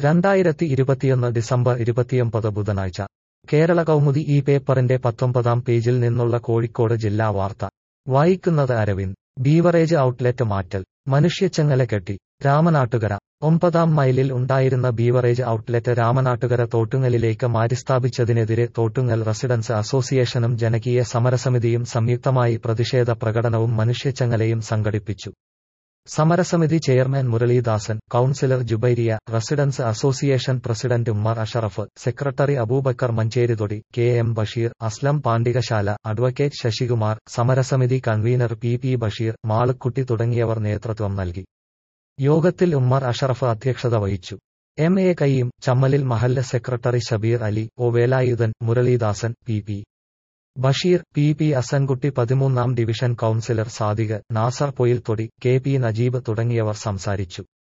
2021 December 29 ബുധനാഴ്ച കേരള കൗമുദി ഈ പേപ്പറിന്റെ 19-ാം പേജിൽ നിന്നുള്ള കോഴിക്കോട് ജില്ലാ വാർത്ത വായിക്കുന്നത് അരവിന്ദ്. ബീവറേജ് ഔട്ട്ലെറ്റ് മാറ്റൽ, മനുഷ്യച്ചങ്ങല കെട്ടി. രാമനാട്ടുകര 9-ാം മൈലിൽ ഉണ്ടായിരുന്ന ബീവറേജ് ഔട്ട്ലെറ്റ് രാമനാട്ടുകര തോട്ടുങ്ങലിലേക്ക് മാറ്റിസ്ഥാപിച്ചതിനെതിരെ തോട്ടുങ്ങൽ റെസിഡൻസ് അസോസിയേഷനും ജനകീയ സമരസമിതിയും സംയുക്തമായി പ്രതിഷേധ പ്രകടനവും മനുഷ്യച്ചങ്ങലയും സംഘടിപ്പിച്ചു. സമരസമിതി chairman Muraleedasan, councillor Jubairiya, residents association president Ummer Ashraf, secretary Aboobacker Mancherithodi, K M Basheer, Aslam Pandikashala, advocate Sasikumar, സമരസമിതി കൺവീനർ പി ബഷീർ, മാളുക്കുട്ടി തുടങ്ങിയവർ നേതൃത്വം നൽകി. യോഗത്തിൽ ഉമ്മർ അഷറഫ് അധ്യക്ഷത വഹിച്ചു. എം എ കയ്യും, ചമ്മലിൽ മഹല്ല് secretary Shabeer Ali, O Velayudhan, Muraleedasan, P Basheer, P Asankutty, 13-ാം division councillor Sadiq, Nasar Poyilthodi, K P Najeeb തുടങ്ങിയവർ സംസാരിച്ചു.